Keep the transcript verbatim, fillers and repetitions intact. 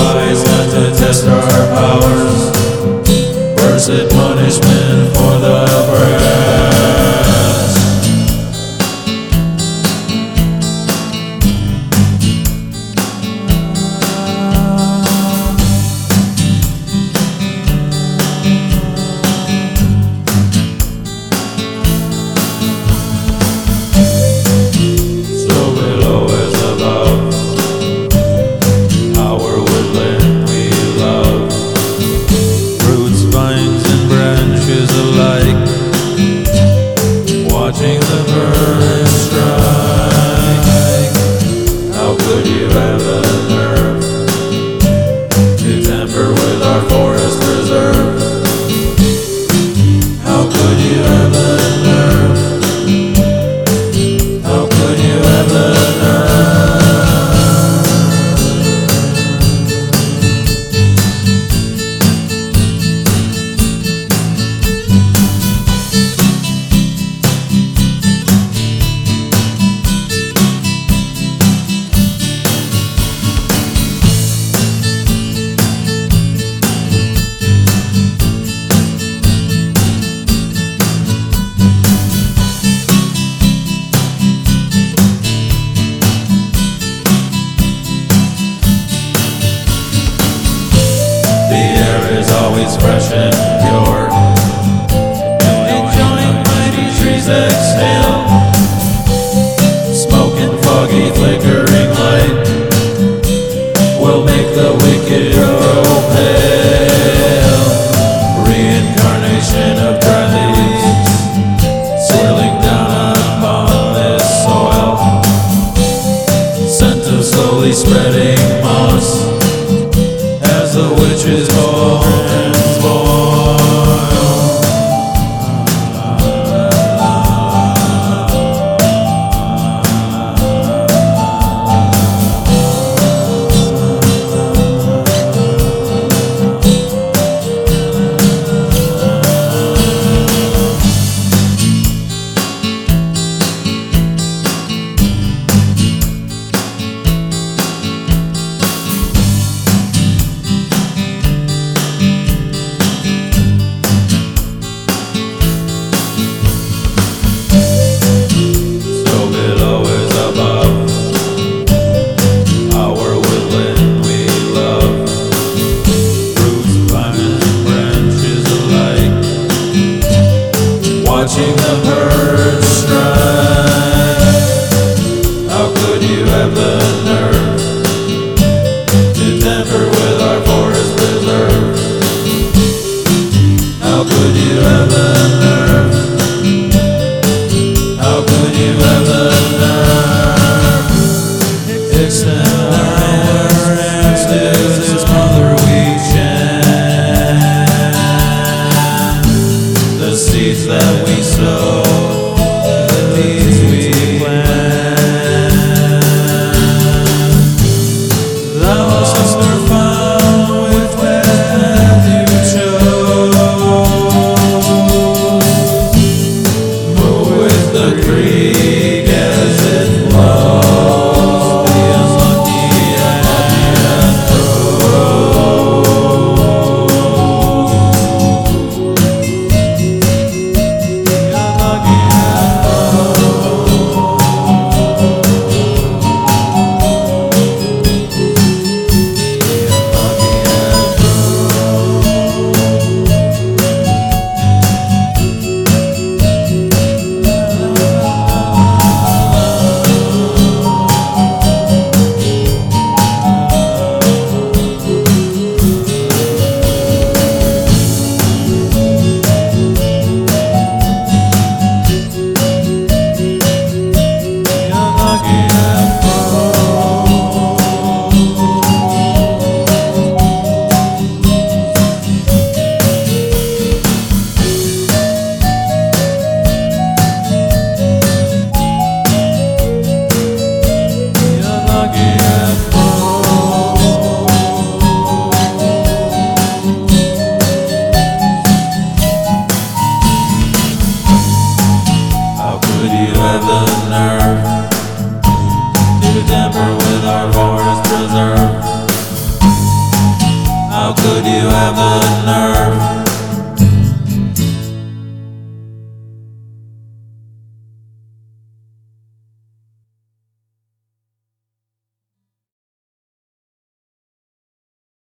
wise not to test our powers. Blessed punishment for the oppressed. So below as above, our woodland we love. Roots, vines, and branches alike, watching the birds strike. How could you have the nerve to tamper with our forest reserve? How could you have the nerve? How could you have the is always fresh and pure, enjoying mighty trees exhale, smoke and foggy flickering light will make the wicked grow pale. Reincarnation of dry leaves swirling down upon this soil, scent of slowly spreading moss as the witches fall and spoil. How could you have the nerve